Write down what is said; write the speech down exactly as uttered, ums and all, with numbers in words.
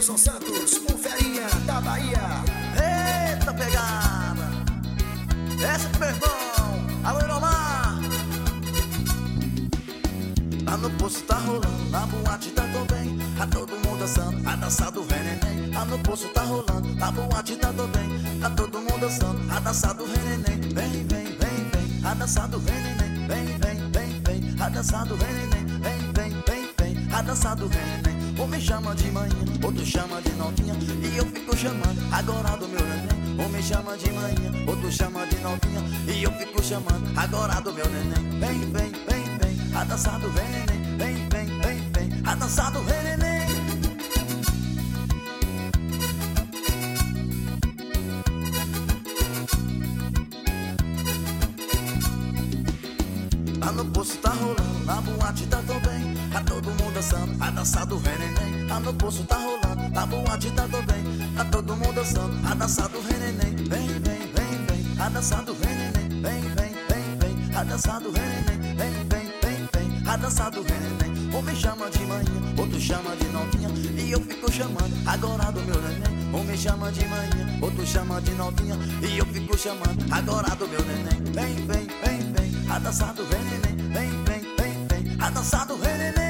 Wilson Santos, o ferinha da Bahia. Eita pegada, essa pro meu irmão, alô Iromar. Lá no poço tá rolando, na boate tá tô bem, tá todo mundo dançando, a dança do Reneném. Lá no poço tá rolando, na boate tá tô bem, tá todo mundo dançando, a dança do Reneném. Vem, vem, vem, vem, a dança do Reneném. Vem, vem, vem, vem, a dança do Reneném. Vem, vem, vem, vem, a dança do Reneném. Um me chama de manhã, outro chama de novinha, e eu fico chamando agora do meu neném. Um me chama de manhã, outro chama de novinha, e eu fico chamando agora do meu neném. Vem, vem, vem, vem, a dança do Reneném. Vem, vem, vem, vem, a dança do Reneném. Lá no poço tá rolando, na boate tá tão bem, tá todo mundo dançando, a dança do Reneném. Lá no poço tá rolando, na boate tá tão bem, tá todo mundo dançando, a dança do Reneném. Vem, vem, vem, vem, a dança do Reneném. Vem, vem, vem, vem, a dança do Reneném. Vem, vem, vem, vem, a dança do Reneném. Um me chama de manhã, outro chama de novinha, e eu fico chamando agora do meu neném. Um me chama de manhã, outro chama de novinha, e eu fico chamando agora do meu neném. Vem, vem, vem, vem, a dança do Reneném. Vem, vem, vem, vem, a dança do Reneném.